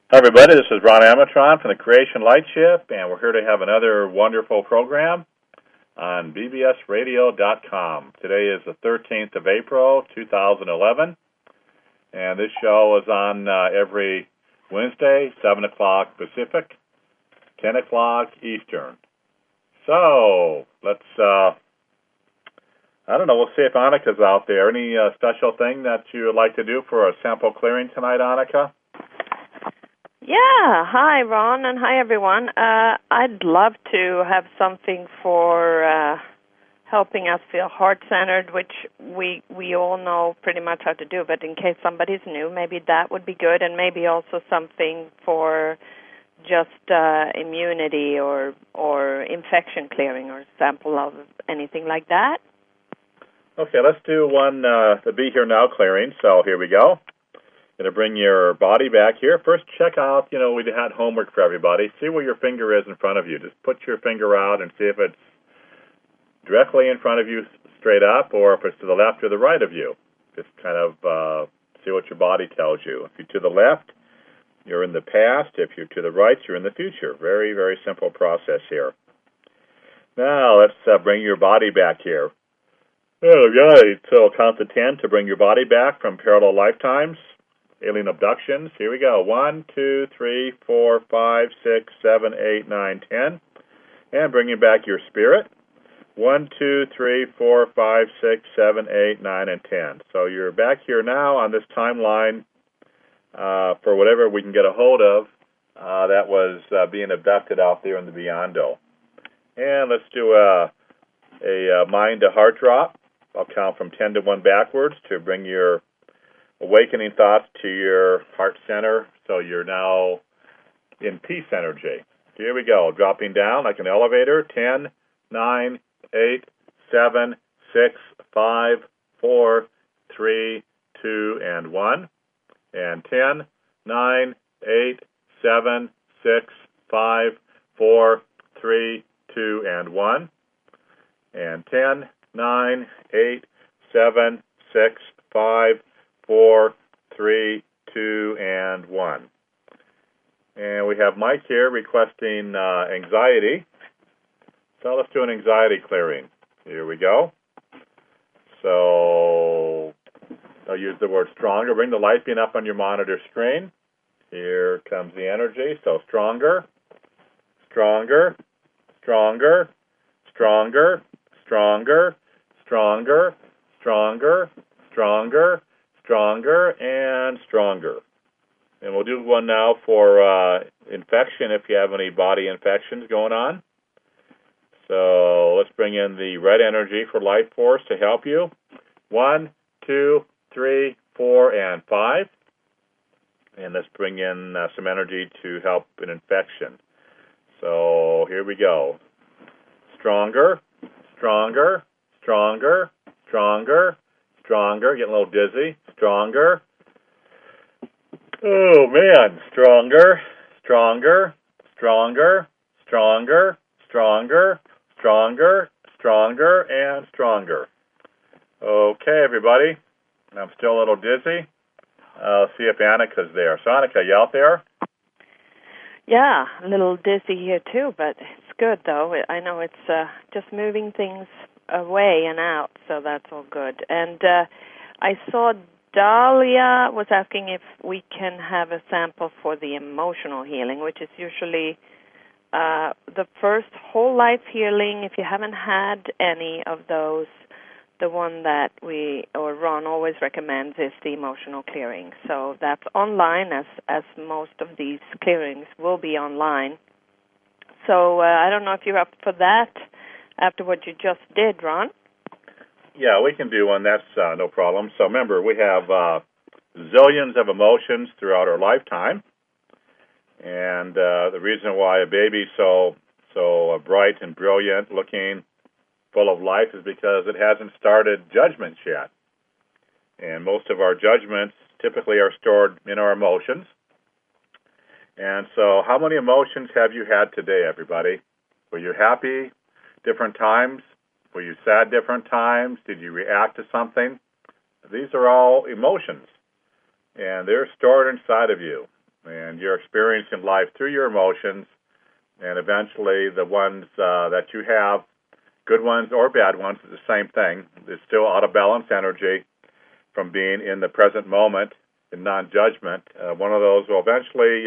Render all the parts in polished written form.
Hi, everybody. This is Ron Amatron from the Creation Light Ship, and we're here to have another wonderful program on bbsradio.com. Today is the 13th of April, 2011, and this show is on every Wednesday, 7 o'clock Pacific, 10 o'clock Eastern. So, let's, we'll see if Annika's out there. Any special thing that you would like to do for a sample clearing tonight, Annika? Yeah, hi Ron, and hi everyone. I'd love to have something for helping us feel heart-centered, which we all know pretty much how to do, but in case somebody's new, maybe that would be good, and maybe also something for just immunity or infection clearing or sample of anything like that. Okay, let's do one, the Be Here Now clearing, so here we go. Going to bring your body back here. First, check out, we had homework for everybody. See where your finger is in front of you. Just put your finger out and see if it's directly in front of you straight up or if it's to the left or the right of you. Just kind of see what your body tells you. If you're to the left, you're in the past. If you're to the right, you're in the future. Very, very simple process here. Now, let's bring your body back here. Okay, so count to 10 to bring your body back from parallel lifetimes. Alien abductions. Here we go. 1, 2, 3, 4, 5, 6, 7, 8, 9, 10. And bringing back your spirit. 1, 2, 3, 4, 5, 6, 7, 8, 9, and 10. So you're back here now on this timeline for whatever we can get a hold of that was being abducted out there in the Beyondo. And let's do a mind to heart drop. I'll count from 10 to 1 backwards to bring your awakening thoughts to your heart center, so you're now in peace energy. Here we go, dropping down like an elevator. 10, 9, 8, 7, 6, 5, 4, 3, 2, and 1. And 10, 9, 8, 7, 6, 5, 4, 3, 2, and 1. And 10, 9, 8, 7, 6, 5, 4, 3, 2, and 1. And we have Mike here requesting anxiety. So let's do an anxiety clearing. Here we go. So I'll use the word stronger. Bring the light beam up on your monitor screen. Here comes the energy. So stronger, stronger, stronger, stronger, stronger, stronger, stronger, stronger, stronger, and stronger. And we'll do one now for infection if you have any body infections going on. So let's bring in the red energy for life force to help you. 1, 2, 3, 4, and 5. And let's bring in some energy to help an infection. So here we go. Stronger, stronger, stronger, stronger, stronger. Getting a little dizzy. Stronger. Oh, man. Stronger, stronger, stronger, stronger, stronger, stronger, stronger, and stronger. Okay, everybody. I'm still a little dizzy. See if Annika's there. So, Annika, you out there? Yeah, a little dizzy here too, but it's good though. I know it's just moving things away and out, so that's all good. And I saw Dahlia was asking if we can have a sample for the emotional healing, which is usually the first whole life healing. If you haven't had any of those, the one that Ron always recommends is the emotional clearing. So that's online, as most of these clearings will be online. So I don't know if you're up for that after what you just did, Ron. Yeah, we can do one. That's no problem. So remember, we have zillions of emotions throughout our lifetime. And the reason why a baby's so bright and brilliant looking, full of life, is because it hasn't started judgments yet. And most of our judgments typically are stored in our emotions. And so how many emotions have you had today, everybody? Were you happy different times? Were you sad different times? Did you react to something? These are all emotions, and they're stored inside of you. And you're experiencing life through your emotions, and eventually the ones that you have, good ones or bad ones, is the same thing. It's still out of balance energy from being in the present moment in non-judgment. One of those will eventually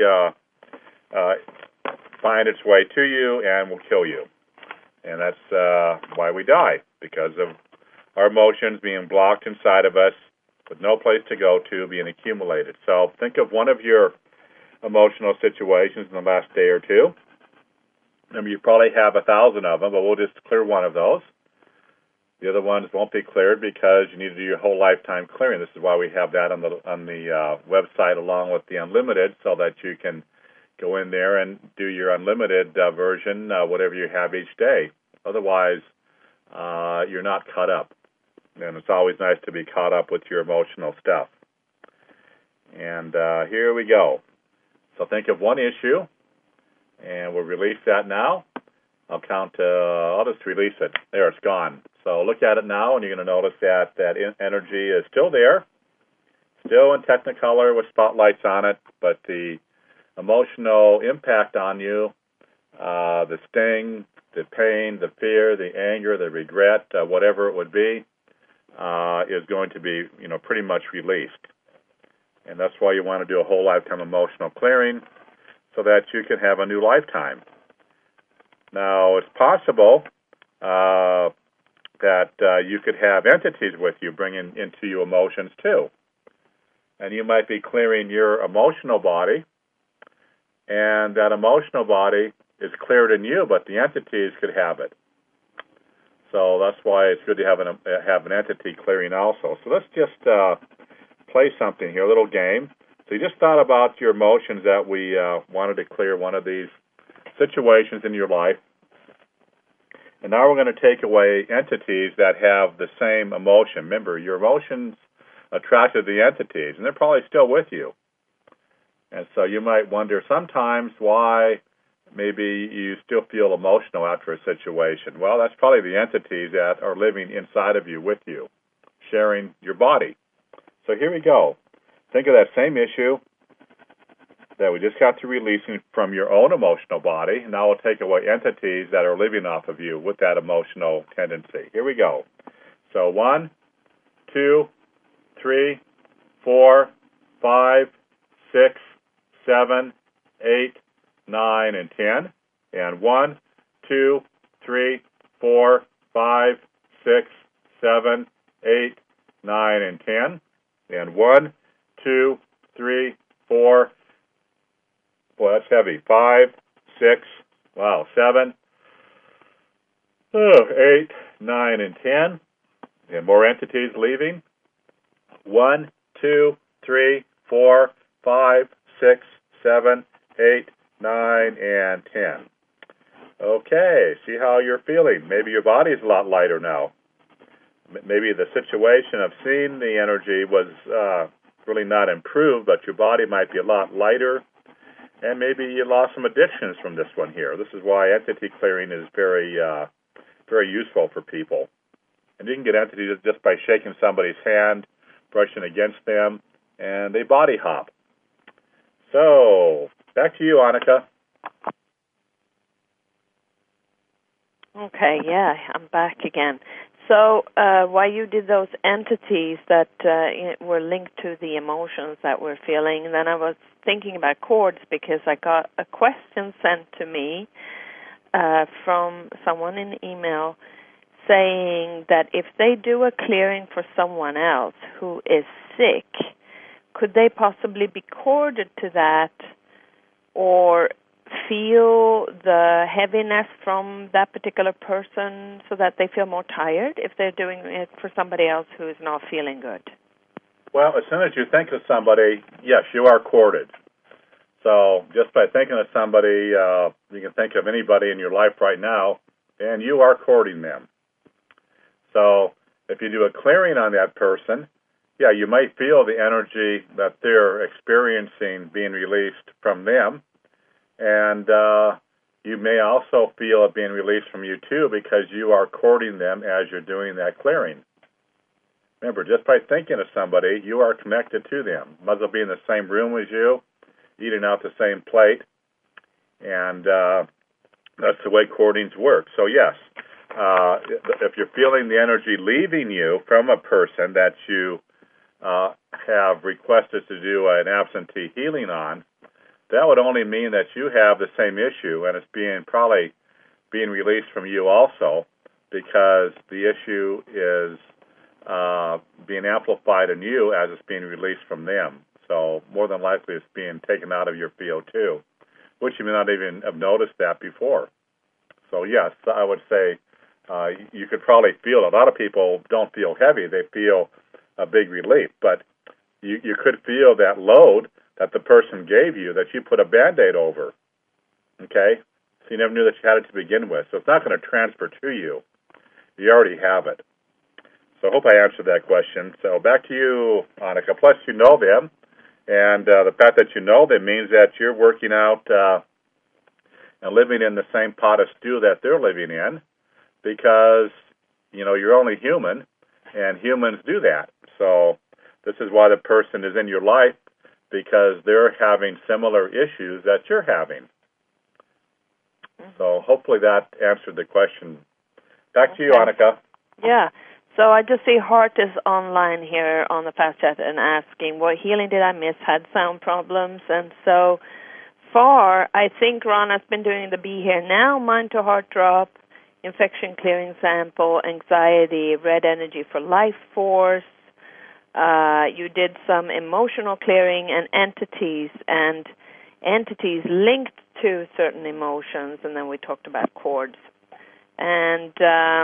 find its way to you and will kill you. And that's why we die, because of our emotions being blocked inside of us with no place to go to, being accumulated. So think of one of your emotional situations in the last day or two. I mean, you probably have 1,000 of them, but we'll just clear one of those. The other ones won't be cleared because you need to do your whole lifetime clearing. This is why we have that on the website along with the unlimited, so that you can go in there and do your unlimited version, whatever you have each day. Otherwise, you're not caught up. And it's always nice to be caught up with your emotional stuff. And here we go. So think of one issue, and we'll release that now. I'll just release it. There, it's gone. So look at it now, and you're going to notice that energy is still there, still in Technicolor with spotlights on it, but the emotional impact on you, the sting, the pain, the fear, the anger, the regret, whatever it would be, is going to be, pretty much released. And that's why you want to do a whole lifetime emotional clearing, so that you can have a new lifetime. Now, it's possible that you could have entities with you bringing into you emotions too. And you might be clearing your emotional body, and that emotional body is cleared in you, but the entities could have it. So that's why it's good to have an entity clearing also. So let's just play something here, a little game. So you just thought about your emotions that we wanted to clear one of these situations in your life. And now we're going to take away entities that have the same emotion. Remember, your emotions attracted the entities, and they're probably still with you. And so you might wonder sometimes why maybe you still feel emotional after a situation. Well, that's probably the entities that are living inside of you, with you, sharing your body. So here we go. Think of that same issue that we just got through releasing from your own emotional body. Now we'll take away entities that are living off of you with that emotional tendency. Here we go. So 1, 2, 3, 4, 5, 6, 7, 8, 9, and 10. And 1, 2, 3, 4, 5, 6, 7, 8, 9, and 10. And 1, 2, 3, 4. Boy, that's heavy. 5, 6, 7, 8, 9, and 10. And more entities leaving. 1, 2, 3, 4, 5, 6, 7, 8, 9, and 10. Okay, see how you're feeling. Maybe your body's a lot lighter now. Maybe the situation of seeing the energy was really not improved, but your body might be a lot lighter, and maybe you lost some addictions from this one here. This is why entity clearing is very, very useful for people. And you can get entities just by shaking somebody's hand, brushing against them, and they body hop. So, back to you, Annika. Okay, yeah, I'm back again. So while you did those entities that were linked to the emotions that we're feeling, then I was thinking about cords, because I got a question sent to me from someone in email saying that if they do a clearing for someone else who is sick, could they possibly be corded to that or feel the heaviness from that particular person so that they feel more tired if they're doing it for somebody else who is not feeling good? Well, as soon as you think of somebody, yes, you are corded. So just by thinking of somebody, you can think of anybody in your life right now, and you are cording them. So if you do a clearing on that person, yeah, you might feel the energy that they're experiencing being released from them. And you may also feel it being released from you, too, because you are courting them as you're doing that clearing. Remember, just by thinking of somebody, you are connected to them. Might as well be in the same room as you. eating out the same plate, and that's the way courtings work. So yes, if you're feeling the energy leaving you from a person that you have requested to do an absentee healing on, that would only mean that you have the same issue, and it's probably being released from you also, because the issue is being amplified in you as it's being released from them. So more than likely it's being taken out of your field too, which you may not even have noticed that before. So yes, I would say you could probably feel it. A lot of people don't feel heavy. They feel a big relief. But you could feel that load that the person gave you that you put a Band-Aid over. Okay? So you never knew that you had it to begin with. So it's not going to transfer to you. You already have it. So I hope I answered that question. So back to you, Annika. Plus, you know them. And the fact that you know them means that you're working out and living in the same pot of stew that they're living in, because, you know, you're only human, and humans do that. So this is why the person is in your life, because they're having similar issues that you're having. So hopefully that answered the question. Back to you, Annika. Yeah. So I just see Hart is online here on the Fast Chat and asking, what healing did I miss? Had sound problems. And so far, I think Ron has been doing the Be Here Now, Mind to Heart Drop, Infection Clearing Sample, Anxiety, Red Energy for Life Force. You did some emotional clearing and entities linked to certain emotions, and then we talked about cords. And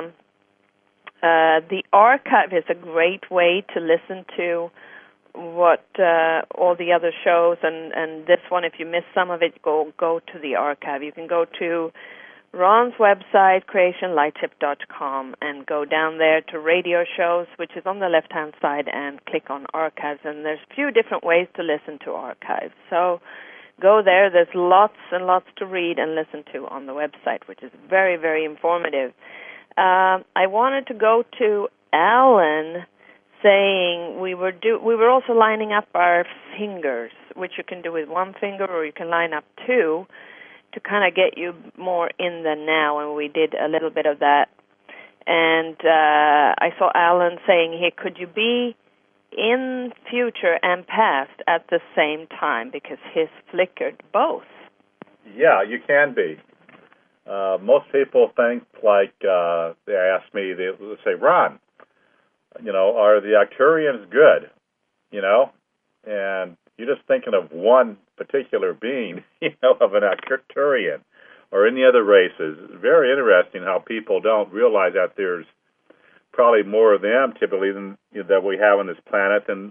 the archive is a great way to listen to what all the other shows, and this one, if you miss some of it, go to the archive. You can go to Ron's website, creationlighttip.com, and go down there to radio shows, which is on the left-hand side, and click on archives. And there's a few different ways to listen to archives. So go there. There's lots and lots to read and listen to on the website, which is very, very informative. I wanted to go to Alan, saying we were also lining up our fingers, which you can do with one finger, or you can line up two, to kind of get you more in the now, and we did a little bit of that. And I saw Alan saying here, could you be in future and past at the same time, because his flickered both? Yeah, you can be. Most people think, like, they ask me, they say, Ron, you know, are the Arcturians good? You know? And you're just thinking of one particular being, you know, of an Arcturian, or any other races. It's very interesting how people don't realize that there's probably more of them typically than that we have on this planet. And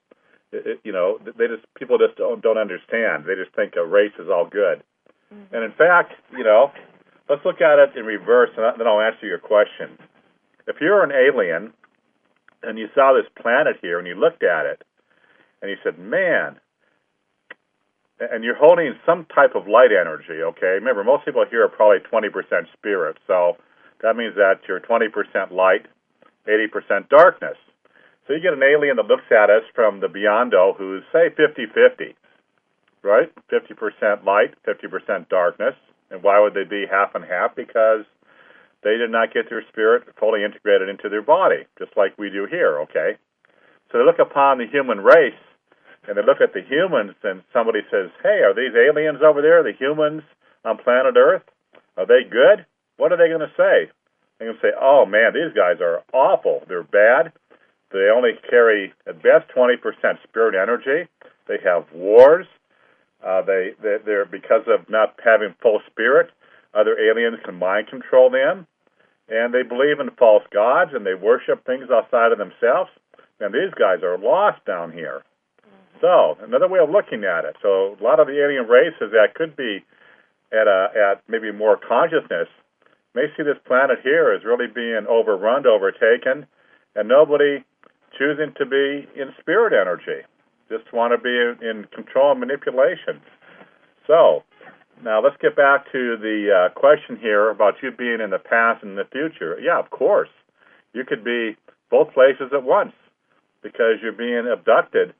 people just don't understand. They just think a race is all good. Mm-hmm. And in fact, you know, let's look at it in reverse, and then I'll answer your question. If you're an alien and you saw this planet here and you looked at it and you said, man, and you're holding some type of light energy, okay? Remember, most people here are probably 20% spirit, so that means that you're 20% light, 80% darkness. So you get an alien that looks at us from the Beyond-O who's, say, 50-50, right? 50% light, 50% darkness. And why would they be half and half? Because they did not get their spirit fully integrated into their body, just like we do here, okay? So they look upon the human race, and they look at the humans, and somebody says, hey, are these aliens over there, the humans on planet Earth? Are they good? What are they going to say? They're going to say, oh, man, these guys are awful. They're bad. They only carry, at best, 20% spirit energy. They have wars. They're because of not having full spirit, other aliens can mind control them, and they believe in false gods, and they worship things outside of themselves. And these guys are lost down here. So another way of looking at it. So a lot of the alien races that could be at maybe more consciousness may see this planet here as really being overrun, overtaken, and nobody choosing to be in spirit energy. Just want to be in control and manipulation. So now let's get back to the question here about you being in the past and the future. Yeah, of course. You could be both places at once because you're being abducted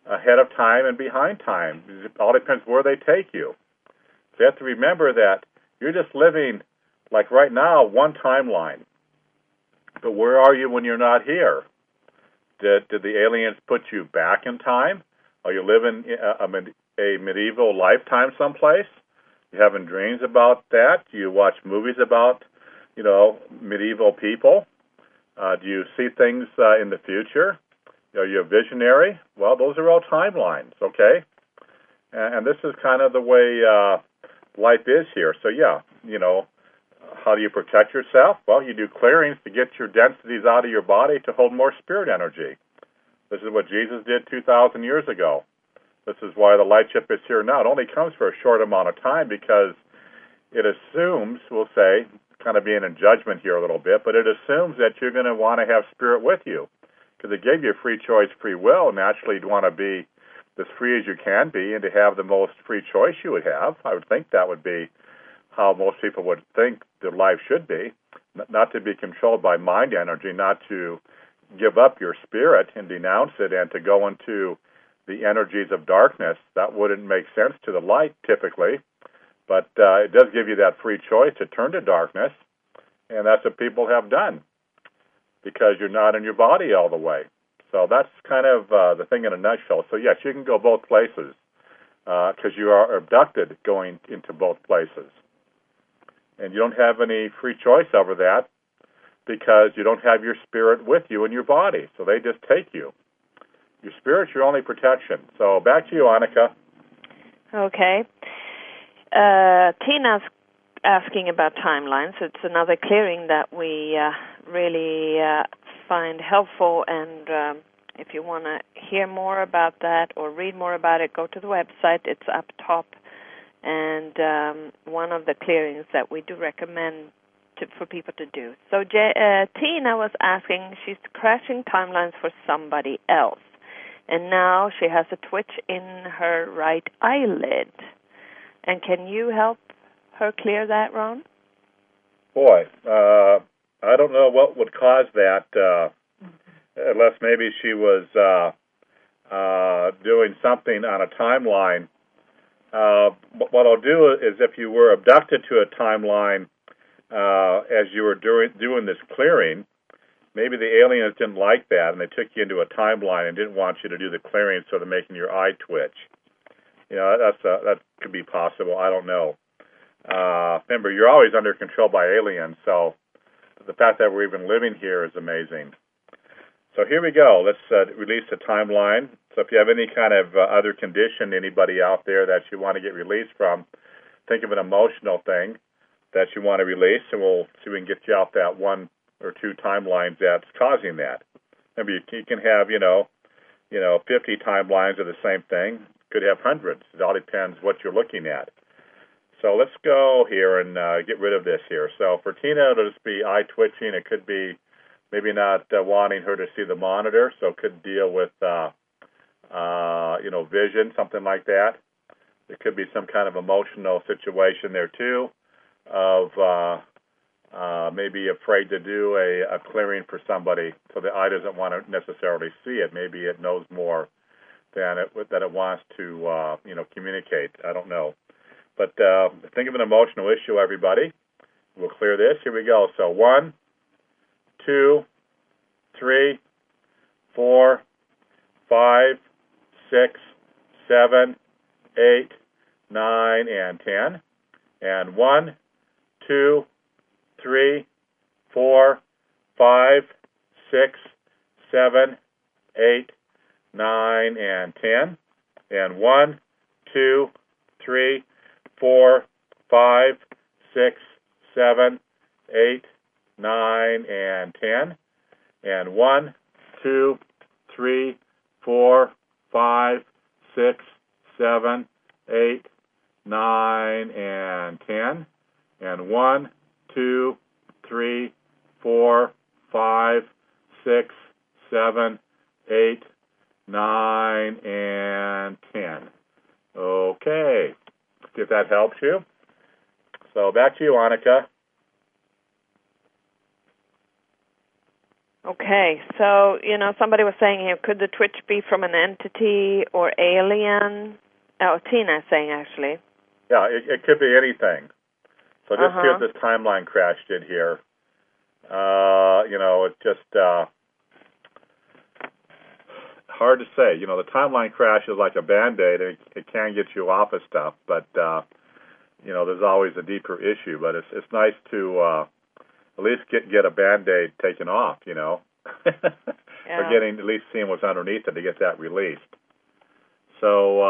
ahead of time and behind time. It all depends where they take you. So you have to remember that you're just living, like right now, one timeline. But where are you when you're not here? Did the aliens put you back in time? Are you living a medieval lifetime someplace? You having dreams about that? Do you watch movies about, medieval people? Do you see things in the future? Are you a visionary? Well, those are all timelines, okay? And this is kind of the way life is here. So, yeah, how do you protect yourself? Well, you do clearings to get your densities out of your body to hold more spirit energy. This is what Jesus did 2,000 years ago. This is why the light ship is here now. It only comes for a short amount of time because it assumes, we'll say, kind of being in judgment here a little bit, but it assumes that you're going to want to have spirit with you because it gave you free choice, free will. Naturally, you'd want to be as free as you can be and to have the most free choice you would have. I would think that would be how most people would think their life should be, not to be controlled by mind energy, not to give up your spirit and denounce it and to go into the energies of darkness. That wouldn't make sense to the light typically, but it does give you that free choice to turn to darkness, and that's what people have done because you're not in your body all the way. So that's kind of the thing in a nutshell. So yes, you can go both places because you are abducted going into both places. And you don't have any free choice over that because you don't have your spirit with you in your body. So they just take you. Your spirit's your only protection. So back to you, Annika. Okay. Tina's asking about timelines. It's another clearing that we really find helpful. And if you want to hear more about that or read more about it, go to the website. It's up top. And one of the clearings that we do recommend for people to do. So Tina was asking, she's crashing timelines for somebody else, and now she has a twitch in her right eyelid. And can you help her clear that, Ron? Boy, I don't know what would cause that, unless maybe she was doing something on a timeline. What I'll do is if you were abducted to a timeline as you were doing this clearing, maybe the aliens didn't like that and they took you into a timeline and didn't want you to do the clearing, so they're making your eye twitch. That could be possible. I don't know. Remember, you're always under control by aliens, so the fact that we're even living here is amazing. So here we go. Let's release the timeline. So if you have any kind of other condition, anybody out there that you want to get released from, think of an emotional thing that you want to release, and we'll see if we can get you out that one or two timelines that's causing that. Maybe you can have, 50 timelines of the same thing. Could have hundreds. It all depends what you're looking at. So let's go here and get rid of this here. So for Tina, it'll just be eye twitching. It could be maybe not wanting her to see the monitor, so it could deal with, vision, something like that. There could be some kind of emotional situation there, too, of maybe afraid to do a clearing for somebody, so the eye doesn't want to necessarily see it. Maybe it knows more than it wants to, communicate. I don't know. But think of an emotional issue, everybody. We'll clear this. Here we go. So 1, 2, 3, 4, 5, 6, 7, 8, 9, and 10. And 1, 2, 3, 4, 5, 6, 7, 8, 9, and 10. And 1, 2, 3, 4, 5, 6, 7, 8, 9, and 10. And 1, 2, 3, 4, 5, 6, 7, 8, 9, and 10. And 1, 2, 3, 4, 5, 6, 7, 8, 9, and 10. Okay. See if that helps you. So back to you, Annika. Okay. Okay, so, somebody was saying here, could the twitch be from an entity or alien? Oh, Tina is saying, actually. Yeah, it could be anything. So just see what this timeline crash did here. It's just hard to say. The timeline crash is like a Band-Aid. It can get you off of stuff, but, there's always a deeper issue. But it's nice to at least get a Band-Aid taken off, Yeah. Or at least seeing what's underneath it to get that released. So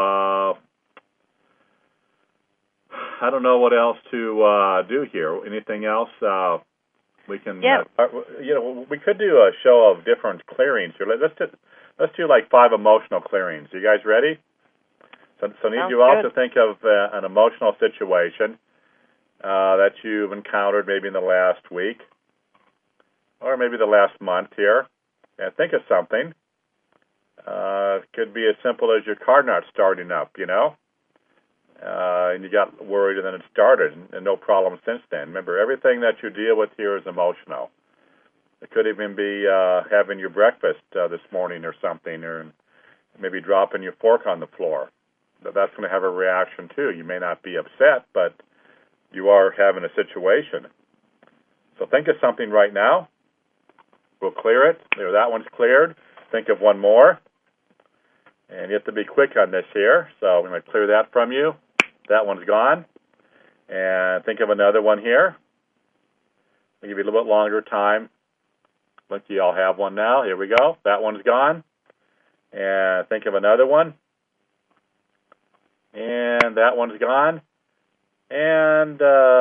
I don't know what else to do here. Anything else we can? Yeah. We could do a show of different clearings here. Let's do like 5 emotional clearings. You guys ready? So need you all to think of an emotional situation that you've encountered maybe in the last week or maybe the last month here, and think of something. It could be as simple as your car not starting up, and you got worried and then it started, and no problem since then. Remember, everything that you deal with here is emotional. It could even be having your breakfast this morning or something, or maybe dropping your fork on the floor. That's going to have a reaction too. You may not be upset, but you are having a situation. So think of something right now. We'll clear it. There, that one's cleared. Think of one more. And you have to be quick on this here. So I'm going to clear that from you. That one's gone. And think of another one here. I'll give you a little bit longer time. Look, you all have one now. Here we go. That one's gone. And think of another one. And that one's gone. And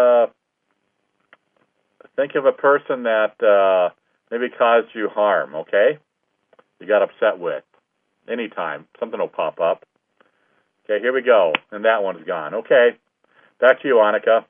think of a person that maybe caused you harm, okay? You got upset with. Anytime. Something will pop up. Okay, here we go. And that one's gone. Okay. Back to you, Annika.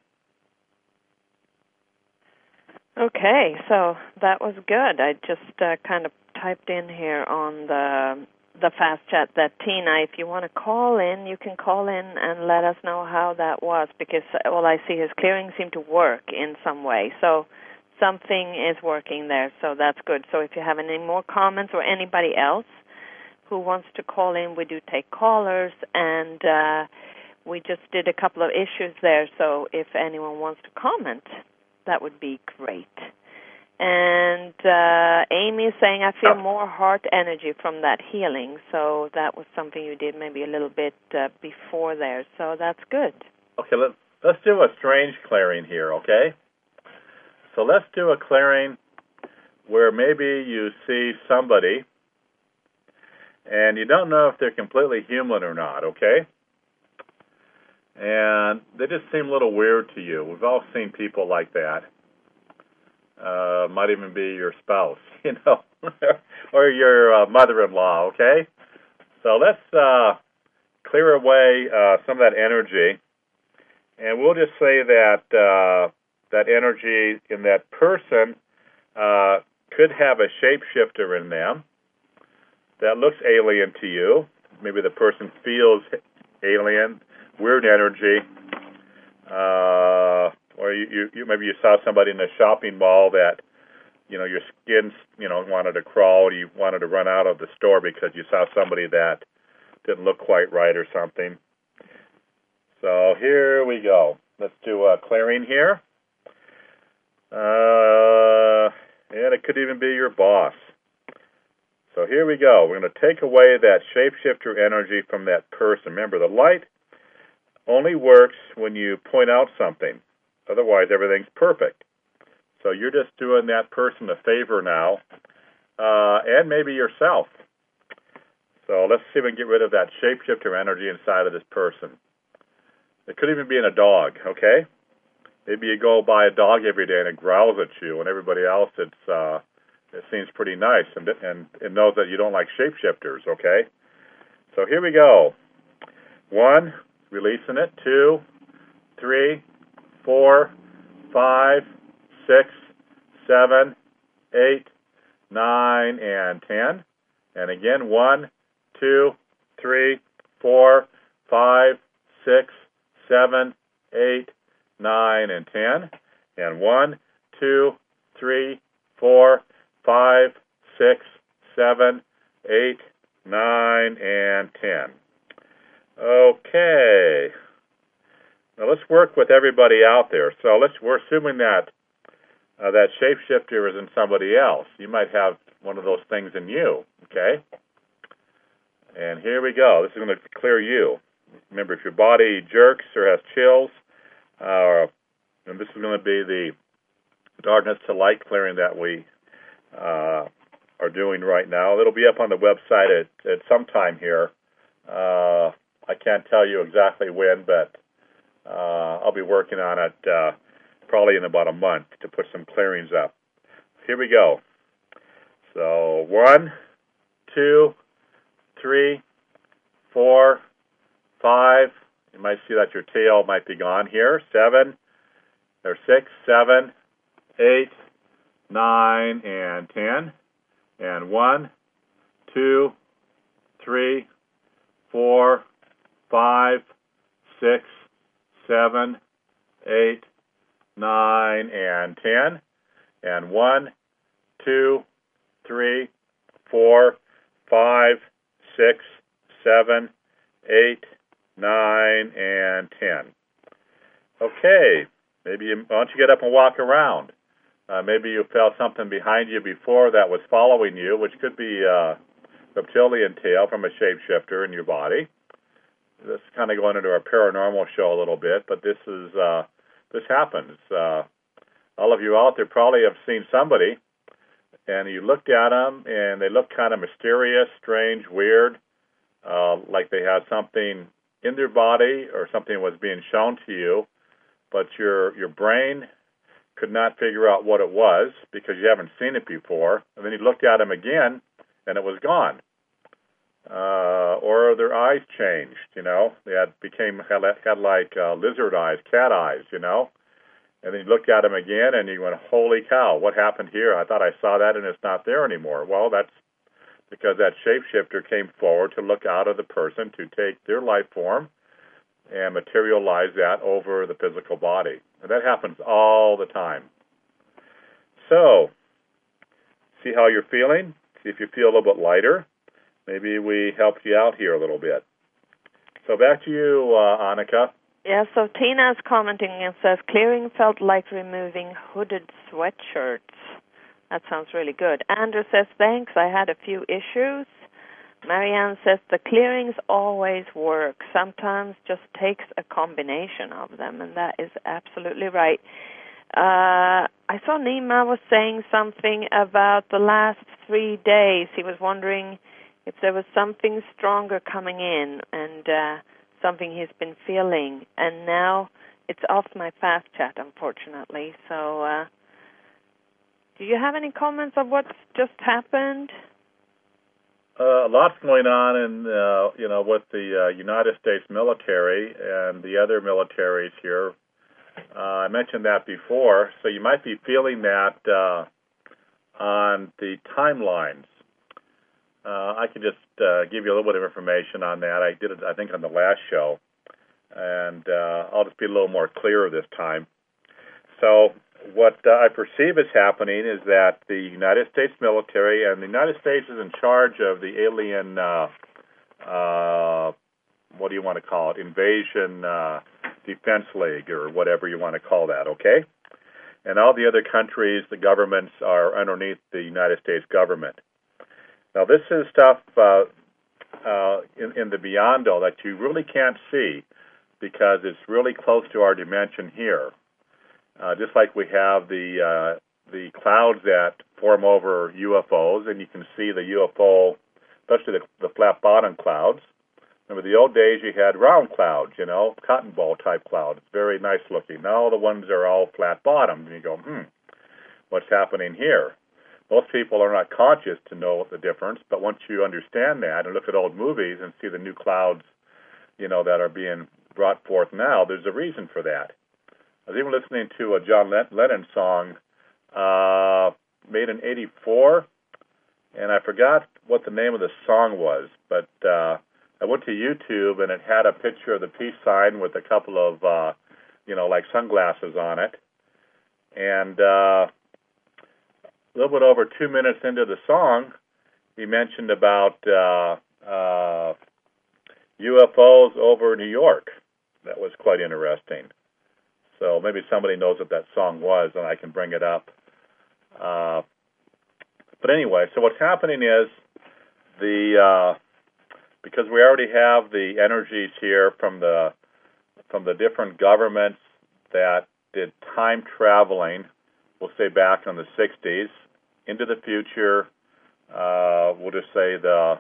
Okay, so that was good. I just kind of typed in here on the fast chat that Tina, if you want to call in, you can call in and let us know how that was, because all I see is clearing seemed to work in some way. So something is working there, so that's good. So if you have any more comments or anybody else who wants to call in, we do take callers, and we just did a couple of issues there, so if anyone wants to comment, that would be great. And Amy is saying, I feel more heart energy from that healing, so that was something you did maybe a little bit before there, so that's good. Okay, let's do a strange clearing here, okay? So let's do a clearing where maybe you see somebody and you don't know if they're completely human or not, okay? And they just seem a little weird to you. We've all seen people like that. Might even be your spouse, or your mother-in-law, okay? So let's clear away some of that energy, and we'll just say that that energy in that person could have a shapeshifter in them that looks alien to you. Maybe the person feels alien, weird energy, or you maybe you saw somebody in a shopping mall that your skin wanted to crawl. You wanted to run out of the store because you saw somebody that didn't look quite right or something. So here we go. Let's do a clearing here. And it could even be your boss. So here we go. We're going to take away that shapeshifter energy from that person. Remember, the light only works when you point out something. Otherwise, everything's perfect. So you're just doing that person a favor now, and maybe yourself. So let's see if we can get rid of that shapeshifter energy inside of this person. It could even be in a dog, okay? Maybe you go by a dog every day and it growls at you, and everybody else it seems pretty nice and it knows that you don't like shapeshifters, okay? So here we go. 1, releasing it. 2, 3, 4, 5, 6, 7, 8, 9, and 10. And again, 1, 2, 3, 4, 5, 6, 7, 8, 9, and 10. And 1, 2, 3, 4, 5, 6, 7, 8, 9, and 10. Okay. Now let's work with everybody out there. So we're assuming that that shapeshifter is in somebody else. You might have one of those things in you, okay? And here we go. This is going to clear you. Remember, if your body jerks or has chills, and this is going to be the darkness to light clearing that we are doing right now. It'll be up on the website at some time here. I can't tell you exactly when, but I'll be working on it probably in about a month to put some clearings up. Here we go. So 1, 2, 3, 4, 5. You might see that your tail might be gone here. 7, or 6, 7, 8, 9, and 10. And 1, 2, 3, 4, 5, 6, 7, 8, 9, and 10. And 1, 2, 3, 4, 5, 6, 7, 8, 9, and 10. Okay, why don't you get up and walk around? Maybe you felt something behind you before that was following you, which could be a reptilian tail from a shapeshifter in your body. This is kind of going into our paranormal show a little bit, but this happens. All of you out there probably have seen somebody, and you looked at them, and they looked kind of mysterious, strange, weird, like they had something in their body or something was being shown to you, but your brain could not figure out what it was because you haven't seen it before, and then you looked at them again, and it was gone. Or their eyes changed, They had like lizard eyes, cat eyes, And then you looked at them again, and you went, holy cow, what happened here? I thought I saw that, and it's not there anymore. Well, that's because that shapeshifter came forward to look out of the person to take their life form and materialize that over the physical body. And that happens all the time. So, see how you're feeling? See if you feel a little bit lighter. Maybe we helped you out here a little bit. So back to you, Annika. Yeah, so Tina is commenting and says, clearing felt like removing hooded sweatshirts. That sounds really good. Andrew says, thanks, I had a few issues. Marianne says, the clearings always work. Sometimes just takes a combination of them, and that is absolutely right. I saw Nima was saying something about the last 3 days. He was wondering if there was something stronger coming in and something he's been feeling. And now it's off my fast chat, unfortunately. So do you have any comments on what's just happened? A lot's going on in, with the United States military and the other militaries here. I mentioned that before, so you might be feeling that on the timelines. I can just give you a little bit of information on that. I did it, I think, on the last show, and I'll just be a little more clear this time. So what I perceive is happening is that the United States military, and the United States is in charge of the alien, what do you want to call it, Invasion Defense League, or whatever you want to call that, okay? And all the other countries, the governments, are underneath the United States government. Now, this is stuff in the beyond-o that you really can't see because it's really close to our dimension here. Just like we have the clouds that form over UFOs, and you can see the UFO, especially the flat-bottom clouds. Remember, the old days you had round clouds, cotton ball type clouds. It's very nice looking. Now the ones are all flat-bottomed, and you go, what's happening here? Most people are not conscious to know the difference, but once you understand that and look at old movies and see the new clouds, that are being brought forth now, there's a reason for that. I was even listening to a John Lennon song made in '84, and I forgot what the name of the song was, but I went to YouTube, and it had a picture of the peace sign with a couple of, like sunglasses on it. And a little bit over 2 minutes into the song, he mentioned about UFOs over New York. That was quite interesting. So maybe somebody knows what that song was, and I can bring it up. But anyway, so what's happening is because we already have the energies here from the different governments that did time traveling, we'll say back in the 60s, into the future. We'll just say the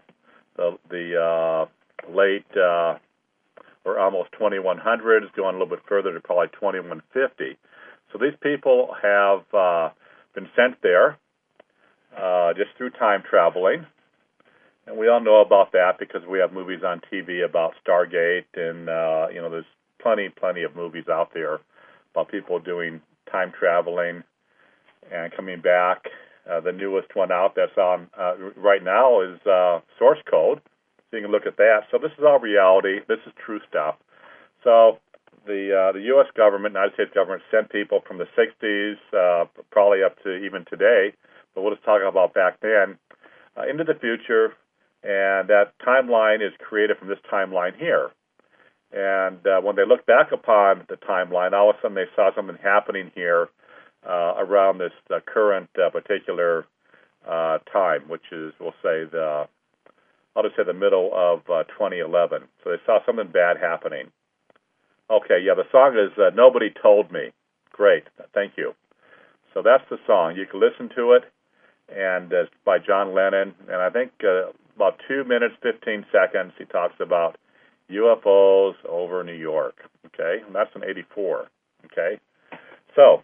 late or almost 2100s, going a little bit further to probably 2150. So these people have been sent there just through time traveling. And we all know about that because we have movies on TV about Stargate, and there's plenty of movies out there about people doing time traveling and coming back. The newest one out that's on right now is Source Code, so you can look at that. So this is all reality. This is true stuff. So the U.S. government, United States government, sent people from the 60s, probably up to even today, but we'll just talk about back then, into the future. And that timeline is created from this timeline here. And when they look back upon the timeline, all of a sudden they saw something happening here around this current particular time, which is, we'll say, I'll just say the middle of 2011. So they saw something bad happening. Okay, yeah, the song is Nobody Told Me. Great, thank you. So that's the song. You can listen to it, and it's by John Lennon. And I think about 2 minutes, 15 seconds, he talks about UFOs over New York. Okay, and that's in '84. Okay, so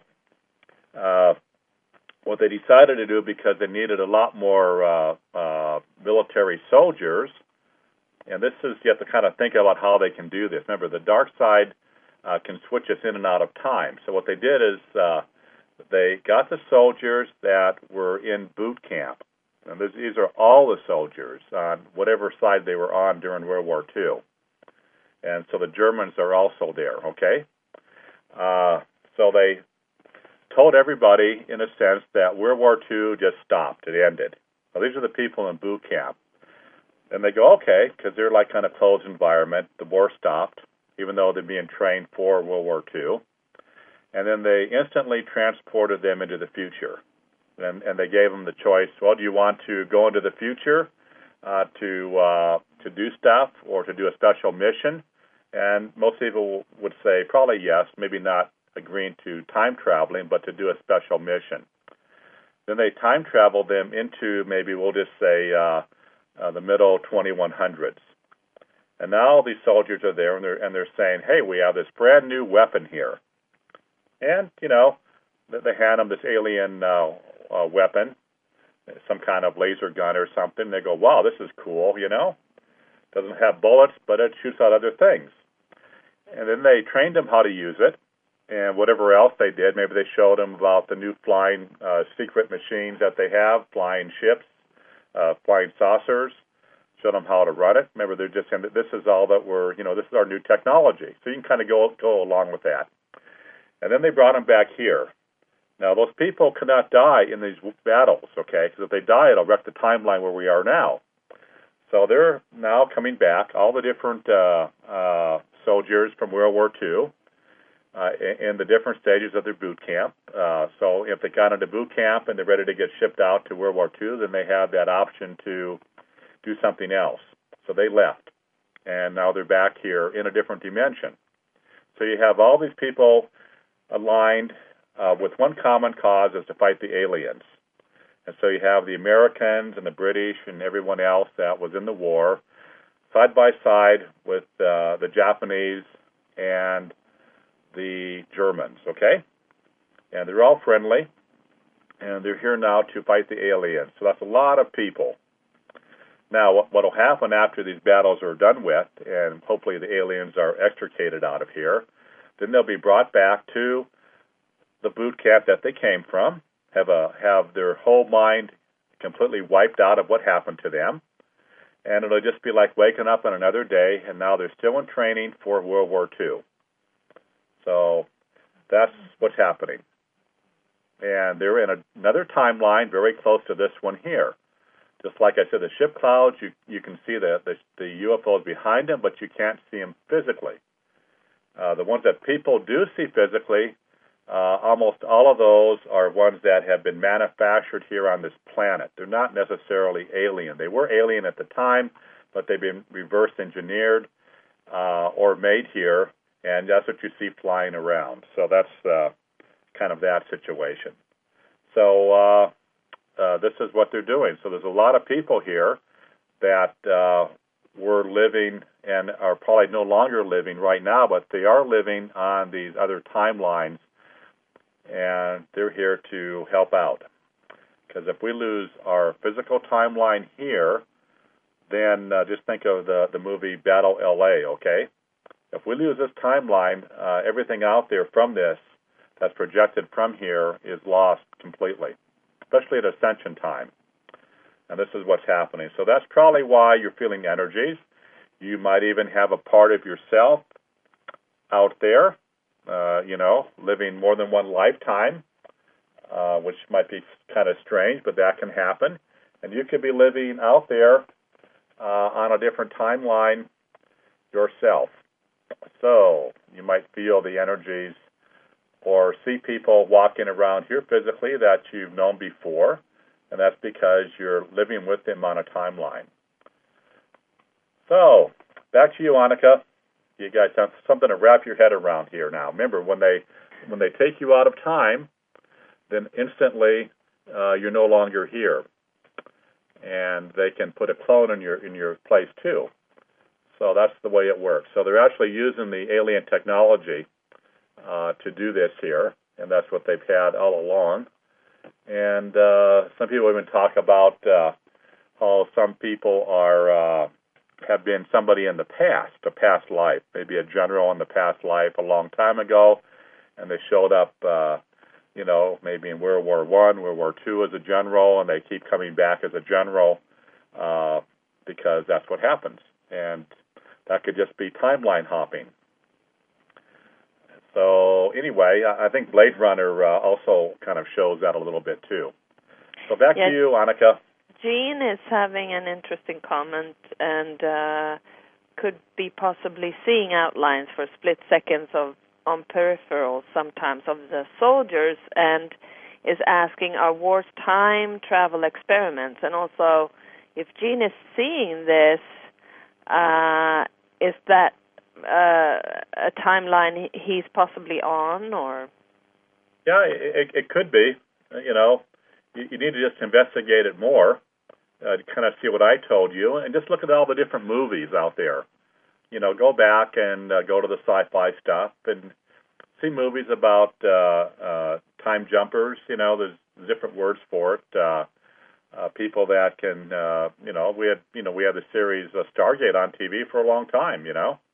what they decided to do, because they needed a lot more military soldiers, and this is, you have to kind of think about how they can do this. Remember, the dark side can switch us in and out of time. So what they did is they got the soldiers that were in boot camp. And these are all the soldiers on whatever side they were on during World War II. And so the Germans are also there, okay? So they told everybody, in a sense, that World War II just stopped. It ended. Well, these are the people in boot camp. And they go, okay, because they're like kind of closed environment. The war stopped, even though they're being trained for World War II. And then they instantly transported them into the future. And they gave them the choice, well, do you want to go into the future to do stuff or to do a special mission? And most people would say probably yes, maybe not agreeing to time traveling, but to do a special mission. Then they time traveled them into maybe we'll just say the middle 2100s. And now these soldiers are there, and they're saying, hey, we have this brand new weapon here. And, they hand them this alien weapon, some kind of laser gun or something. They go, wow, this is cool, Doesn't have bullets, but it shoots out other things. And then they trained them how to use it, and whatever else they did. Maybe they showed them about the new flying secret machines that they have, flying ships, flying saucers, showed them how to run it. Remember, they're just saying that this is all that this is our new technology. So you can kind of go along with that. And then they brought them back here. Now, those people cannot die in these battles, okay? Because if they die, it'll wreck the timeline where we are now. So they're now coming back, all the different soldiers from World War II in the different stages of their boot camp. So if they got into boot camp and they're ready to get shipped out to World War II, then they have that option to do something else. So they left, and now they're back here in a different dimension. So you have all these people aligned with one common cause, is to fight the aliens. And so you have the Americans and the British and everyone else that was in the war side by side with the Japanese and the Germans, okay? And they're all friendly, and they're here now to fight the aliens. So that's a lot of people. Now, what will happen after these battles are done with, and hopefully the aliens are extricated out of here, then they'll be brought back to the boot camp that they came from, have their whole mind completely wiped out of what happened to them, and it'll just be like waking up on another day, and now they're still in training for World War II. So that's what's happening. and they're in another timeline very close to this one here. Just like I said, the ship clouds, you can see the UFOs behind them, but you can't see them physically. The ones that people do see physically, almost all of those are ones that have been manufactured here on this planet. They're not necessarily alien. They were alien at the time, but they've been reverse engineered or made here, and that's what you see flying around. So that's kind of that situation. So this is what they're doing. So there's a lot of people here that were living and are probably no longer living right now, but they are living on these other timelines, and they're here to help out. Because if we lose our physical timeline here, then just think of the movie Battle L.A., okay? If we lose this timeline, everything out there from this that's projected from here is lost completely, especially at ascension time. And this is what's happening. So that's probably why you're feeling energies. You might even have a part of yourself out there, living more than one lifetime, which might be kind of strange, but that can happen. And you could be living out there on a different timeline yourself. So you might feel the energies or see people walking around here physically that you've known before, and that's because you're living with them on a timeline. So, back to you, Annika. You guys have something to wrap your head around here now. Remember, when they take you out of time, then instantly you're no longer here, and they can put a clone in your place too. So that's the way it works. So they're actually using the alien technology to do this here, and that's what they've had all along. And some people even talk about how some people have been somebody in the past, a past life, maybe a general in the past life a long time ago, and they showed up, maybe in World War I, World War II as a general, and they keep coming back as a general because that's what happens. And that could just be timeline hopping. So anyway, I think Blade Runner also kind of shows that a little bit too. So back to you, Annika. Jean is having an interesting comment and could be possibly seeing outlines for split seconds on peripherals sometimes of the soldiers, and is asking, are wars time travel experiments? And also, if Jean is seeing this, is that a timeline he's possibly on, or? Yeah, it could be. You need to just investigate it more, to kind of see what I told you, and just look at all the different movies out there. Go back and go to the sci-fi stuff and see movies about time jumpers. There's different words for it. People that can, we had the series Stargate on TV for a long time.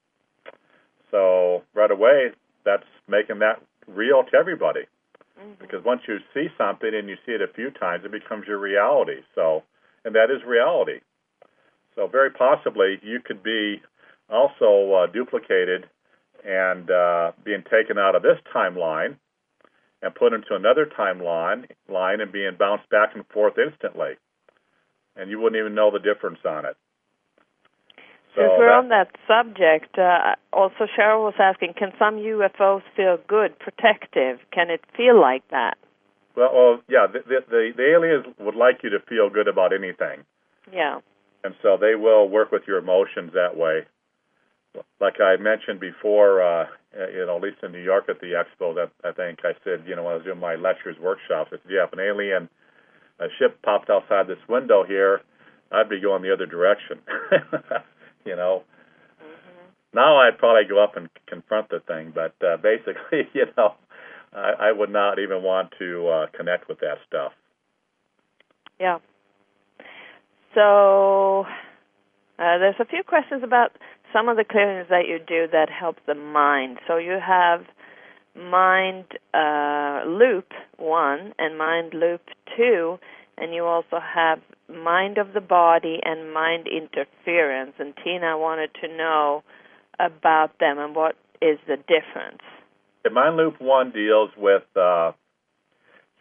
So right away, that's making that real to everybody. Mm-hmm. Because once you see something and you see it a few times, it becomes your reality. So, and that is reality. So very possibly you could be also duplicated and being taken out of this timeline and put into another timeline and being bounced back and forth instantly. And you wouldn't even know the difference on it. So if we're on that subject, also Cheryl was asking, can some UFOs feel good, protective? Can it feel like that? Well yeah, the aliens would like you to feel good about anything. Yeah. And so they will work with your emotions that way. Like I mentioned before, at least in New York at the expo, that I think I said, when I was doing my lectures, workshops, I said, yeah, if an alien ship popped outside this window here, I'd be going the other direction. Mm-hmm. Now I'd probably go up and confront the thing, but basically, I would not even want to connect with that stuff. Yeah. So there's a few questions about some of the clearings that you do that help the mind. So you have Mind Loop 1 and Mind Loop 2, and you also have Mind of the Body and Mind Interference. And Tina wanted to know about them and what is the difference. The Mind Loop 1 deals with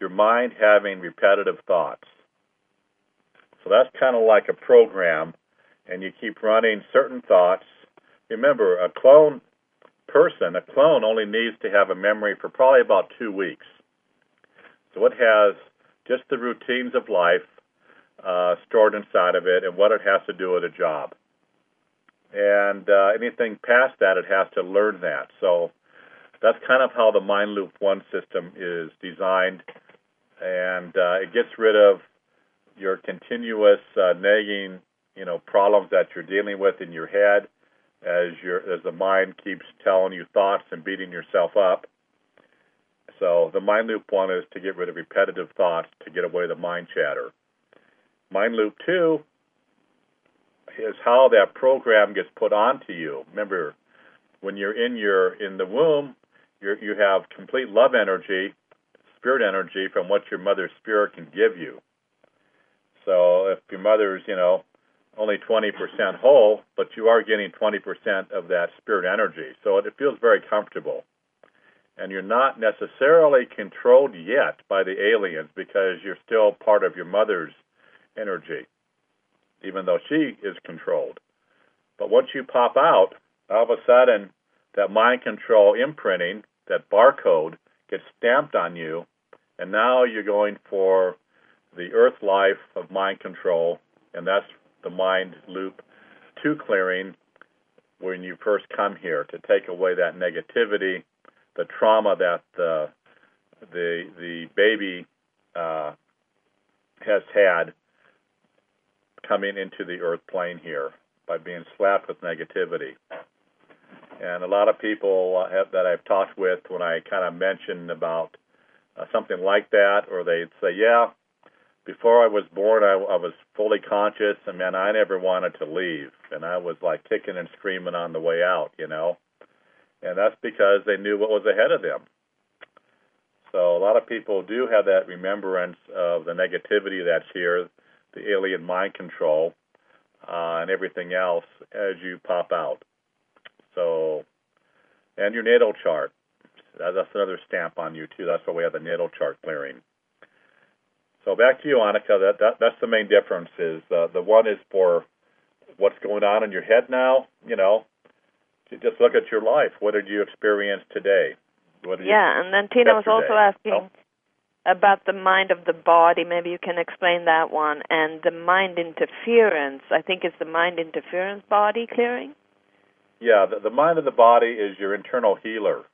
your mind having repetitive thoughts. So that's kind of like a program, and you keep running certain thoughts. Remember, a clone only needs to have a memory for probably about 2 weeks. So it has just the routines of life stored inside of it and what it has to do with a job. And anything past that, it has to learn that. So that's kind of how the Mind Loop 1 system is designed, and it gets rid of your continuous nagging, problems that you're dealing with in your head as the mind keeps telling you thoughts and beating yourself up. So the Mind Loop 1 is to get rid of repetitive thoughts to get away the mind chatter. Mind Loop 2 is how that program gets put onto you. Remember, when you're in the womb, you have complete love energy, spirit energy from what your mother's spirit can give you. So if your mother's, only 20% whole, but you are getting 20% of that spirit energy. So it feels very comfortable. And you're not necessarily controlled yet by the aliens because you're still part of your mother's energy, even though she is controlled. But once you pop out, all of a sudden, that mind control imprinting, that barcode, gets stamped on you, and now you're going for the earth life of mind control, and that's the Mind Loop 2 clearing when you first come here to take away that negativity, the trauma that the baby has had coming into the earth plane here by being slapped with negativity. And a lot of people that I've talked with, when I kind of mention about something like that, or they'd say, yeah, before I was born, I was fully conscious, and man, I never wanted to leave. And I was like kicking and screaming on the way out, And that's because they knew what was ahead of them. So a lot of people do have that remembrance of the negativity that's here, the alien mind control, and everything else as you pop out. So, and your natal chart. That's another stamp on you, too. That's why we have the natal chart clearing. So back to you, Annika. That's the main difference. Is the one is for what's going on in your head now. Just look at your life. What did you experience today? And then Tina was also asking about the mind of the body. Maybe you can explain that one. And the mind interference. I think it's the mind interference body clearing. Yeah, the mind of the body is your internal healer.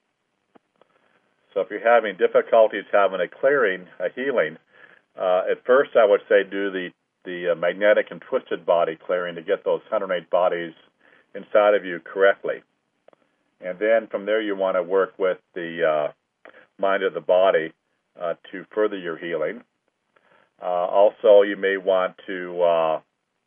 So if you're having difficulties having a healing, at first I would say do the magnetic and twisted body clearing to get those 108 bodies inside of you correctly. And then from there you want to work with the mind of the body to further your healing. Also, you may want to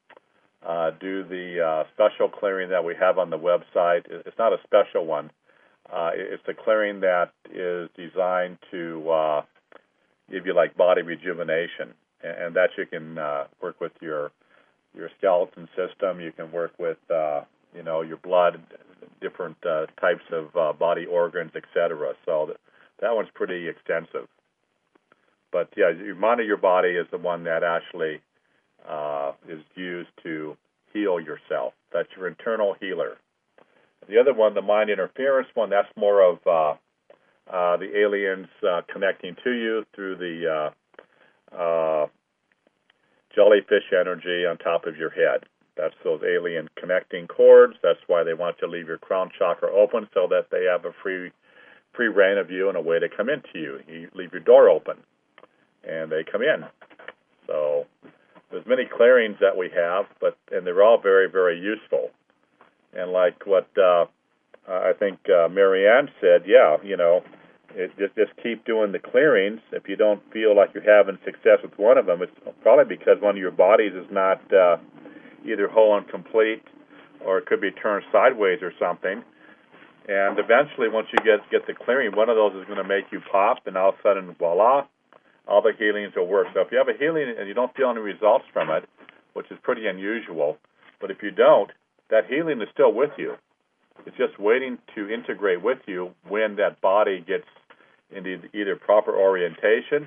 do the special clearing that we have on the website. It's not a special one. It's a clearing that is designed to give you like body rejuvenation, and that you can work with your skeleton system. You can work with your blood, different types of body organs, etc. So that one's pretty extensive. But yeah, your mind of your body is the one that actually is used to heal yourself. That's your internal healer. The other one, the mind interference one, that's more of the aliens connecting to you through the jellyfish energy on top of your head. That's those alien connecting cords. That's why they want you to leave your crown chakra open so that they have a free reign of you and a way to come into you. You leave your door open, and they come in. So there's many clearings that we have, and they're all very, very useful. And like what I think Marianne said, just keep doing the clearings. If you don't feel like you're having success with one of them, it's probably because one of your bodies is not either whole and complete, or it could be turned sideways or something. And eventually, once you get the clearing, one of those is going to make you pop, and all of a sudden, voila, all the healings will work. So if you have a healing and you don't feel any results from it, which is pretty unusual, but if you don't, that healing is still with you. It's just waiting to integrate with you when that body gets into either proper orientation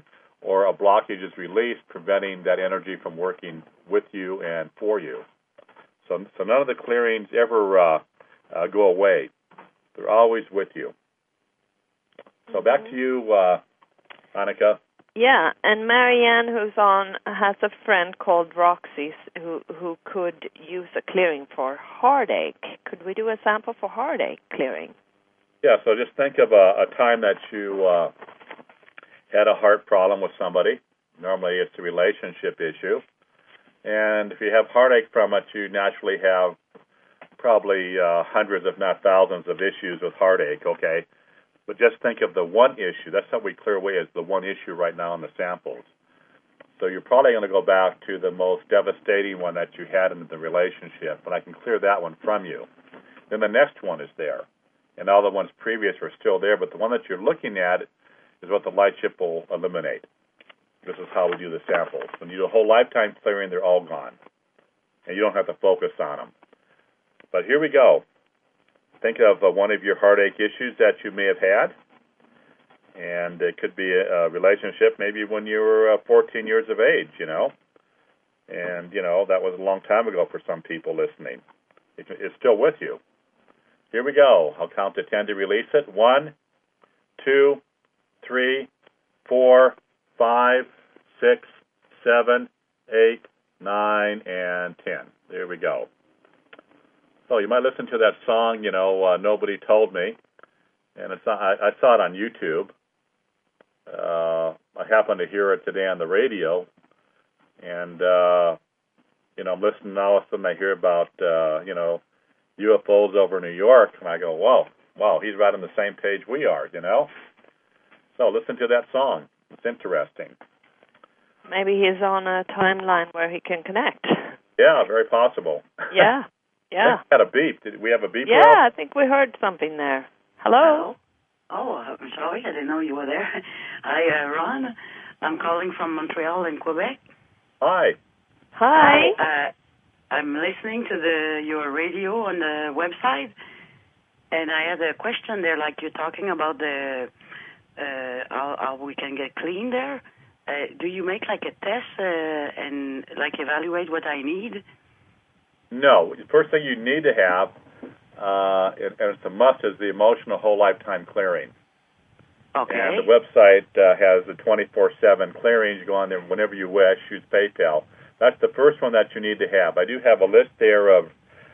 or a blockage is released, preventing that energy from working with you and for you. So none of the clearings ever go away. They're always with you. So back to you, Annika. Yeah, and Marianne, who's on, has a friend called Roxy who could use a clearing for heartache. Could we do a sample for heartache clearing? Yeah, so just think of a time that you had a heart problem with somebody. Normally it's a relationship issue. And if you have heartache from it, you naturally have probably hundreds, if not thousands, of issues with heartache, okay? But just think of the one issue. That's how we clear away, is the one issue right now in the samples. So you're probably going to go back to the most devastating one that you had in the relationship, but I can clear that one from you. Then the next one is there, and all the ones previous are still there, but the one that you're looking at is what the light chip will eliminate. This is how we do the samples. When you do a whole lifetime clearing, they're all gone, and you don't have to focus on them. But here we go. Think of one of your heartache issues that you may have had, and it could be a relationship maybe when you were 14 years of age, and, that was a long time ago for some people listening. It's still with you. Here we go. I'll count to 10 to release it. 1, 2, 3, 4, 5, 6, 7, 8, 9, and 10. There we go. So you might listen to that song, Nobody Told Me, and I saw it on YouTube. I happened to hear it today on the radio, and, I'm listening, all of a sudden I hear about, UFOs over New York, and I go, wow, he's right on the same page we are, So listen to that song. It's interesting. Maybe he's on a timeline where he can connect. Yeah, very possible. Yeah. Yeah. I had a beep. Did we have a beep? Yeah, I think we heard something there. Hello? Oh, I'm sorry. I didn't know you were there. Hi, Ron. I'm calling from Montreal in Quebec. Hi. Hi. I'm listening to your radio on the website, and I had a question there, like you're talking about the how we can get clean there. Do you make like a test and like evaluate what I need? No. The first thing you need to have, and it's a must, is the emotional whole lifetime clearing. Okay. And the website has the 24/7 clearing. You go on there whenever you wish. Use PayPal. That's the first one that you need to have. I do have a list there of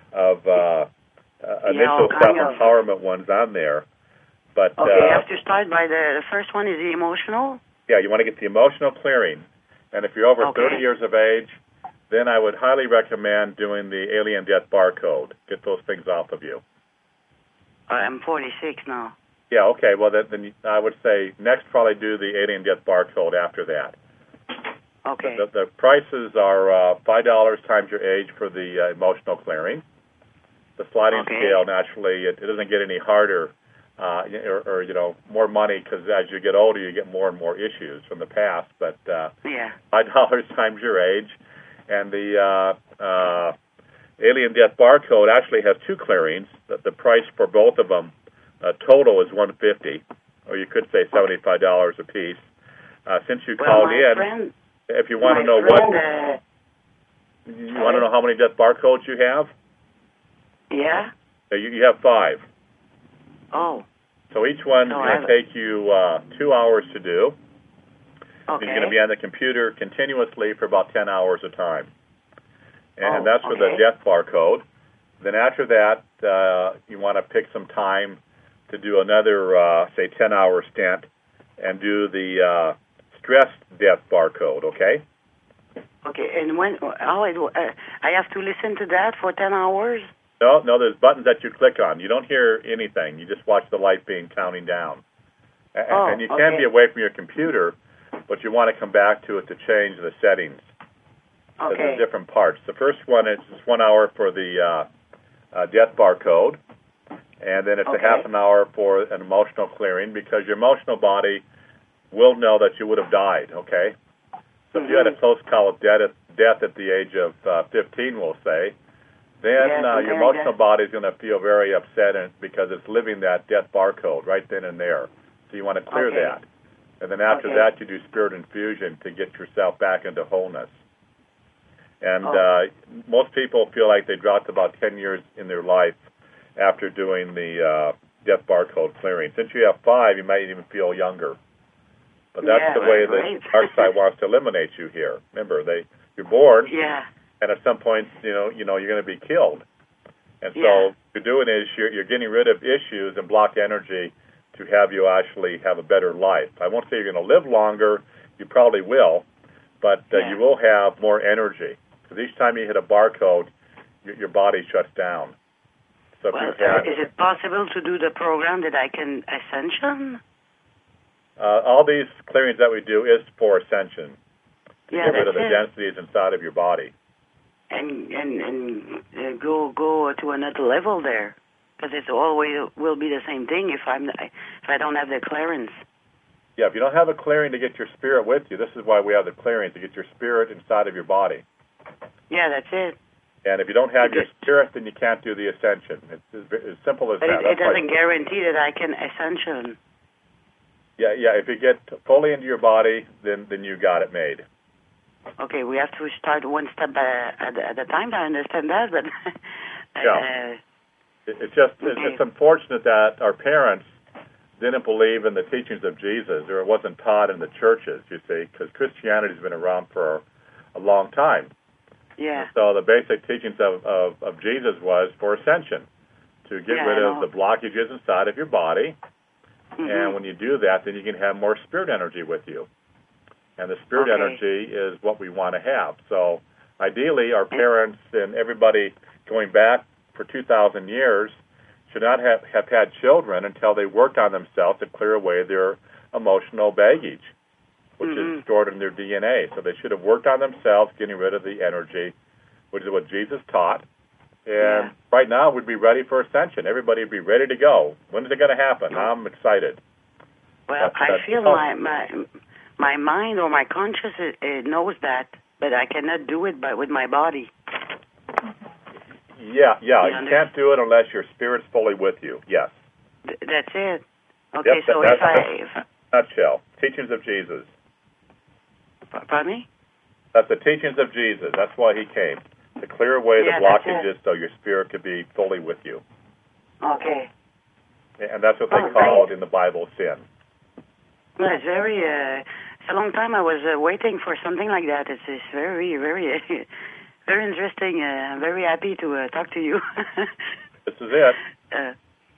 initial self-empowerment ones on there. But okay, I have to start by the first one is the emotional. Yeah, you want to get the emotional clearing. And if you're over 30 years of age, then I would highly recommend doing the alien death barcode. Get those things off of you. I'm 46 now. Yeah, okay. Well, then I would say next probably do the alien death barcode after that. Okay. The prices are $5 times your age for the emotional clearing. The sliding scale, naturally, it doesn't get any harder or more money, because as you get older, you get more and more issues from the past. But $5 times your age. And the alien death barcode actually has two clearings. The price for both of them total is $150, or you could say $75 a piece. Since you called in, if you want to know you want to know how many death barcodes you have? Yeah. You have 5. Oh. So each one's going to take you 2 hours to do. Okay. You're going to be on the computer continuously for about 10 hours a time. And that's for the death barcode. Then after that, you want to pick some time to do another, say, 10-hour stint and do the stress death barcode, okay? Okay, and I have to listen to that for 10 hours? No, there's buttons that you click on. You don't hear anything. You just watch the light being counting down. And you can be away from your computer, but you want to come back to it to change the settings. Okay. There's different parts. The first one is just 1 hour for the death barcode, and then it's a half an hour for an emotional clearing, because your emotional body will know that you would have died, okay? So if you had a close call of death at the age of 15, we'll say, then your emotional body is going to feel very upset because it's living that death barcode right then and there. So you want to clear that. And then after that, you do spirit infusion to get yourself back into wholeness. And most people feel like they dropped about 10 years in their life after doing the death barcode clearing. Since you have 5, you might even feel younger. But that's the way the dark side wants to eliminate you here. Remember, you're born, and at some point, you're going to be killed. And so what you're doing is you're getting rid of issues and block energy to have you actually have a better life. I won't say you're going to live longer. You probably will, but you will have more energy. Because each time you hit a barcode, your body shuts down. So is it possible to do the program that I can ascension? All these clearings that we do is for ascension. To get rid of the densities inside of your body. And go to another level there, because it always will be the same thing if I don't have the clearance. Yeah, if you don't have a clearing to get your spirit with you, this is why we have the clearing, to get your spirit inside of your body. Yeah, that's it. And if you don't have your spirit, then you can't do the ascension. It's as simple as that. It doesn't guarantee that I can ascension. Yeah. If you get fully into your body, then you got it made. Okay, we have to start one step at a time. I understand that, but it's unfortunate that our parents didn't believe in the teachings of Jesus, or it wasn't taught in the churches. You see, because Christianity's been around for a long time. Yeah. And so the basic teachings of Jesus was for ascension, to get rid of the blockages inside of your body, and when you do that, then you can have more spirit energy with you. And the spirit energy is what we want to have. So ideally, our parents and everybody going back for 2,000 years should not have had children until they worked on themselves to clear away their emotional baggage, which is stored in their DNA. So they should have worked on themselves, getting rid of the energy, which is what Jesus taught. And right now, we'd be ready for ascension. Everybody would be ready to go. When is it going to happen? I'm excited. Well, I feel my mind or my consciousness knows that, but I cannot do it with my body. Yeah. You can't do it unless your spirit's fully with you. Yes. That's it. Okay, so if nutshell, teachings of Jesus. Pardon me? That's the teachings of Jesus. That's why he came, to clear away the blockages so your spirit could be fully with you. Okay. And that's what they call it in the Bible, sin. Well, it's very... it's a long time I was waiting for something like that. It's very, very, very interesting. I'm very happy to talk to you. This is it. Okay,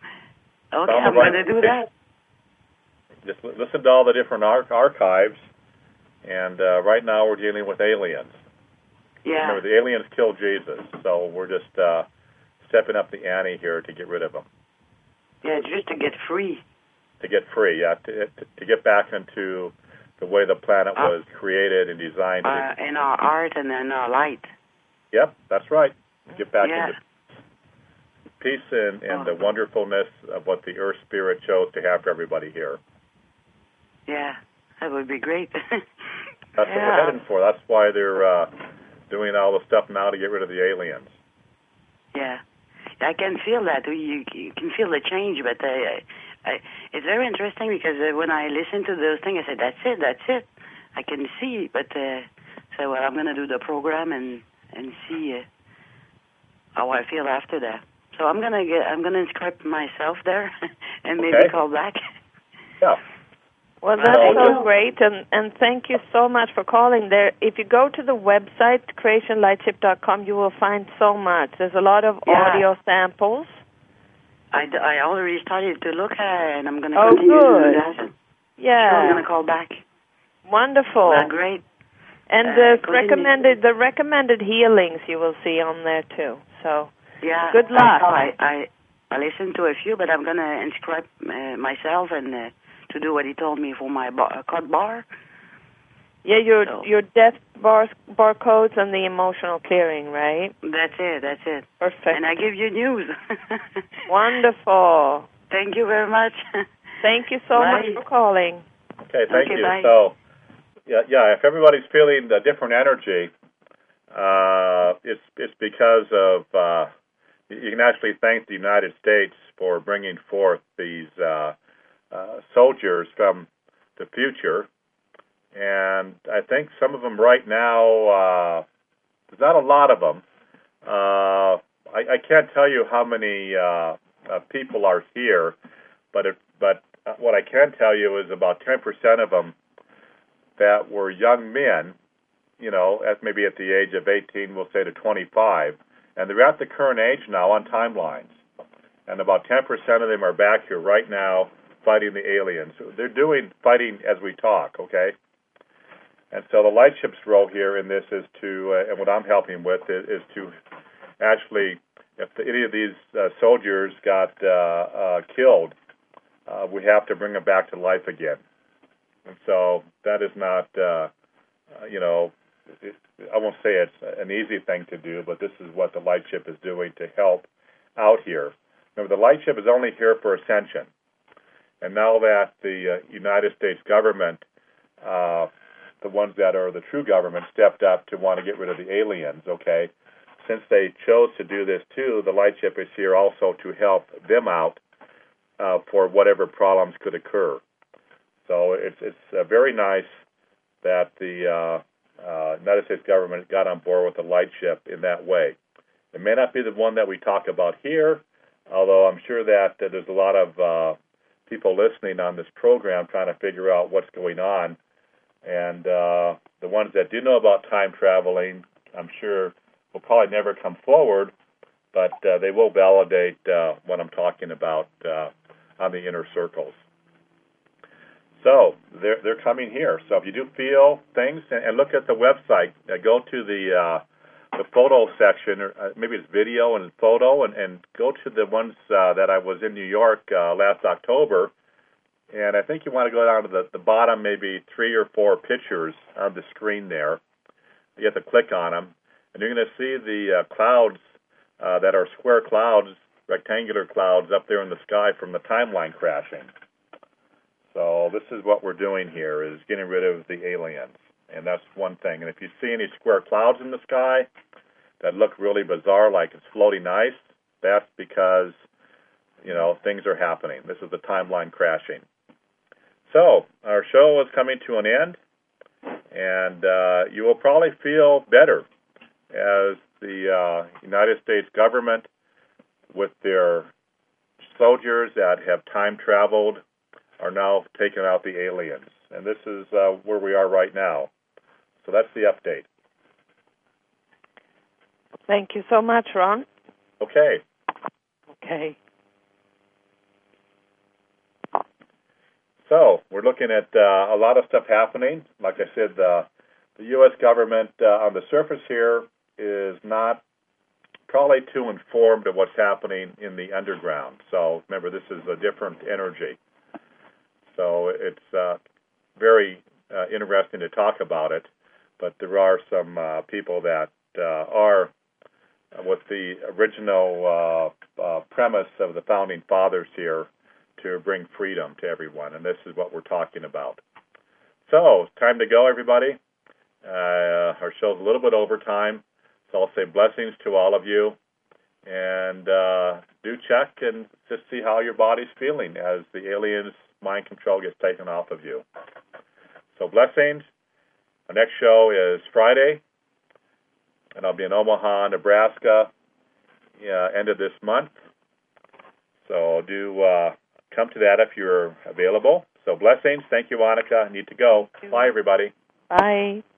I'm going to do that. Just listen to all the different archives. And right now we're dealing with aliens. Yeah. Remember, the aliens killed Jesus, so we're just stepping up the ante here to get rid of them. Yeah, just to get free. To get free, to get back into the way the planet was created and designed. In our art and in our light. Yep, that's right. Get back into peace and the wonderfulness of what the Earth Spirit chose to have for everybody here. Yeah, that would be great. That's what we're heading for. That's why they're doing all the stuff now to get rid of the aliens. Yeah. I can feel that. You can feel the change, but it's very interesting because when I listen to those things, I say, that's it. I can see, but so I'm going to do the program and see how I feel after that. So I'm going to inscribe myself there and maybe call back. Yeah. Well, that's so great, and thank you so much for calling there. If you go to the website, creationlightship.com, you will find so much. There's a lot of audio samples. I already started to look at it, and I'm going to continue to do that. Yeah. So I'm going to call back. Wonderful. Well, great. And the recommended healings you will see on there, too. So good luck. I listened to a few, but I'm going to inscribe myself and... to do what he told me for my cut bar. Yeah, your death barcodes and the emotional clearing, right? That's it. Perfect. And I give you news. Wonderful. Thank you very much. Thank you so much for calling. Okay, thank you. Bye. So, if everybody's feeling a different energy, it's because of you can actually thank the United States for bringing forth these soldiers from the future. And I think some of them right now, there's not a lot of them. I can't tell you how many people are here, but what I can tell you is about 10% of them that were young men, maybe at the age of 18, we'll say to 25, and they're at the current age now on timelines. And about 10% of them are back here right now fighting the aliens. They're fighting as we talk, okay? And so the Lightship's role here in this is to, and what I'm helping with is to actually, if any of these soldiers got killed, we have to bring them back to life again. And so that is not, I won't say it's an easy thing to do, but this is what the Lightship is doing to help out here. Remember, the Lightship is only here for ascension. And now that the United States government, the ones that are the true government, stepped up to want to get rid of the aliens, okay, since they chose to do this too, the Lightship is here also to help them out for whatever problems could occur. So it's very nice that the United States government got on board with the Lightship in that way. It may not be the one that we talk about here, although I'm sure that there's a lot of people listening on this program trying to figure out what's going on. And the ones that do know about time traveling, I'm sure, will probably never come forward, but they will validate what I'm talking about on the inner circles. So they're coming here. So if you do feel things, and look at the website, go to the photo section, or maybe it's video and photo, and go to the ones that I was in New York last October. And I think you want to go down to the bottom, maybe 3 or 4 pictures on the screen there. You have to click on them, and you're going to see the clouds that are square clouds, rectangular clouds up there in the sky from the timeline crashing. So this is what we're doing here, is getting rid of the aliens. And that's one thing. And if you see any square clouds in the sky that look really bizarre, like it's floating ice, that's because, things are happening. This is the timeline crashing. So our show is coming to an end, and you will probably feel better as the United States government, with their soldiers that have time traveled, are now taking out the aliens. And this is where we are right now. So that's the update. Thank you so much, Ron. Okay. Okay. So we're looking at a lot of stuff happening. Like I said, the U.S. government on the surface here is not probably too informed of what's happening in the underground. So remember, this is a different energy. So it's very interesting to talk about it, but there are some people that are with the original premise of the Founding Fathers here to bring freedom to everyone, and this is what we're talking about. So, time to go, everybody. Our show's a little bit over time, so I'll say blessings to all of you, and do check and just see how your body's feeling as the aliens' mind control gets taken off of you. So blessings. Our next show is Friday, and I'll be in Omaha, Nebraska, end of this month. So do come to that if you're available. So blessings. Thank you, Monica. I need to go. Bye, everybody. Bye.